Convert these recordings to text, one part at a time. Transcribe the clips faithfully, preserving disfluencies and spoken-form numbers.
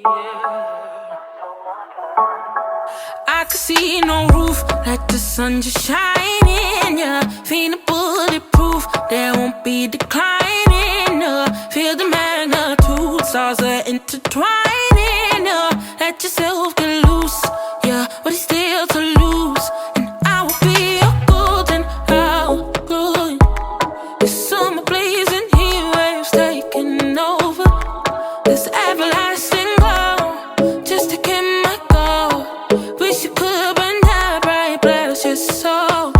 I could see no roof, like the sun just shining, yeah. Feeling bulletproof, there won't be declining, yeah. Feel the magnitude, stars are intertwining, yeah. Let yourself get loose, yeah. What is still to lose? And I will be your golden hour, glowing. Your summer blazing, heat waves taking over. This everlasting glow, just to get my goal. Wish you could burn that bright, bless your soul.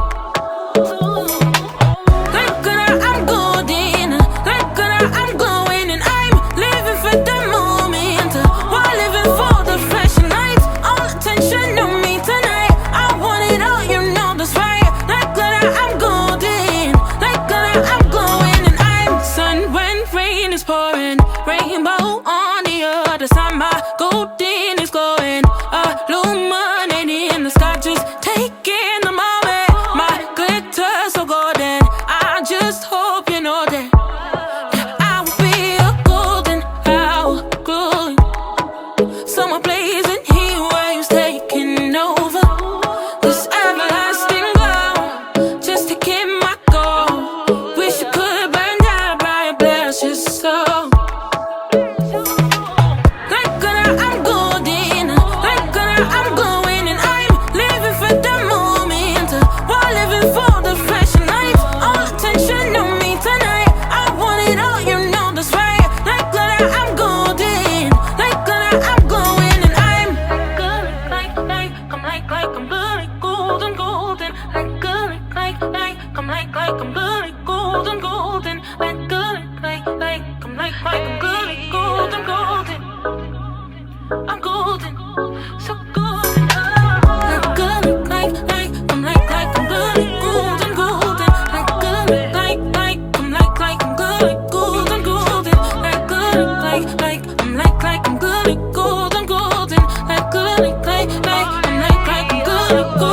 Like gonna, I'm golden, like gonna, I'm glowing, and I'm living for the moment, while living for the fresh nights. All attention on me tonight. I want it all, you know that's right. Like gonna, I'm golden, like gonna, I'm glowing, and I'm sun when rain is pouring, rainbow on the other side. My golden is glowing, illuminating the sky, just taking the moment. My glitter so golden, I just hope you know that I will be a golden hour, glowing. Summer blazing, heat waves taking over. This everlasting glow, just to keep my goal. Wish you could burn that bright, bless your soul. Like gonna, I'm golden, like gonna, I'm glowing, and I'm living for the moment, while living for the fresh nights. All attention on me tonight. I want it all, you know that's right. Like gonna, I'm golden, like gonna, I'm glowing, and I'm good, like, like, I'm like, like, I'm blue, like golden, golden, like good, like, like, I'm like, like, I'm blue, like golden, golden, like good, like, like, I'm like, like, I'm good, like golden, golden. I'm golden, so golden. Like good, like, like, I'm like, like, I'm good, like golden, golden. Like good, like, like, I'm like, like, I'm good, like golden, golden. Like good, like, like, I'm like, like, I'm good, like golden, golden. Like good, like, like, like, I'm like, like, I'm good, like golden.